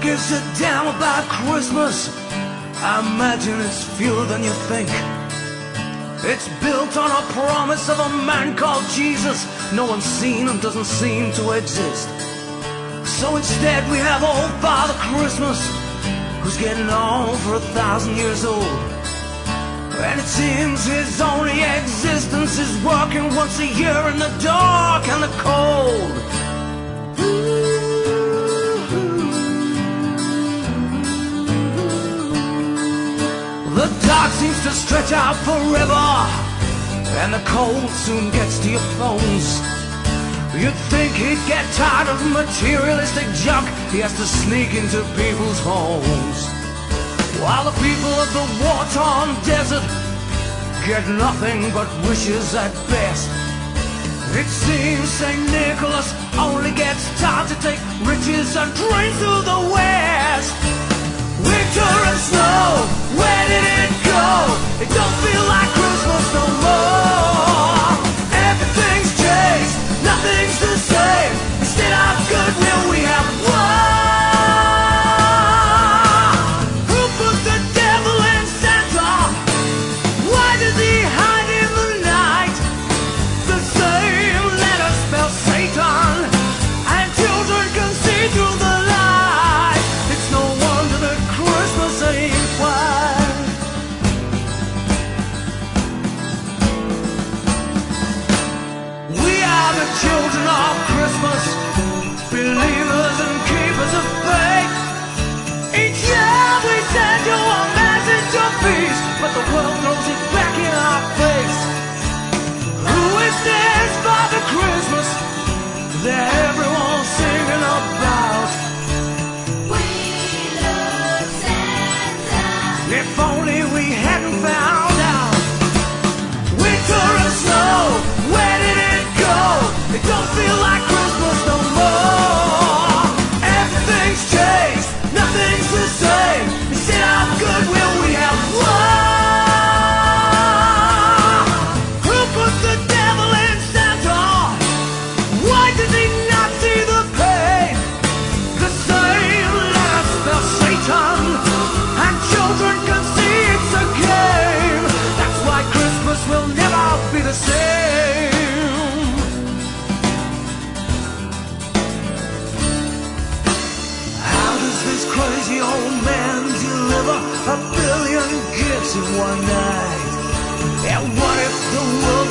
gives a damn about Christmas? I imagine it's fewer than you think. It's built on a promise of a man called Jesus, no one's seen and doesn't seem to exist. So instead we have old Father Christmas, who's getting on for 1,000 years old. And it seems his only existence is working once a year in the dark and the cold. The dark seems to stretch out forever, and the cold soon gets to your bones. You'd think he'd get tired of materialistic junk he has to sneak into people's homes, while the people of the war-torn desert get nothing but wishes at best. It seems St. Nicholas only gets time to take riches and drain through the West. Winter and snow, where did it go? It don't feel like Christmas no more. Everything's changed, nothing's the same. Instead of goodwill we have war. Who put the devil in Santa? Why does he hide in the night? The same letters spell Satan, and children can see through the light. It's no wonder that Christmas ain't white. We are the children of Christmas, believers and keepers of faith. Each year we send you a message of peace, but the world knows it back in our face. Who is this Father Christmas that everyone's singing about? We love Santa. If only we hadn't found out. Winter and snow, where did it go? It don't feel like Christmas no more. Everything's changed, nothing's the same. Instead of goodwill we have war. Who put the devil in Santa? Why does he not see the pain? The same letters spell Satan, and children can see it's a game. That's why Christmas will never be the same. How does this crazy old man deliver 1 billion gifts in one night? And what if the world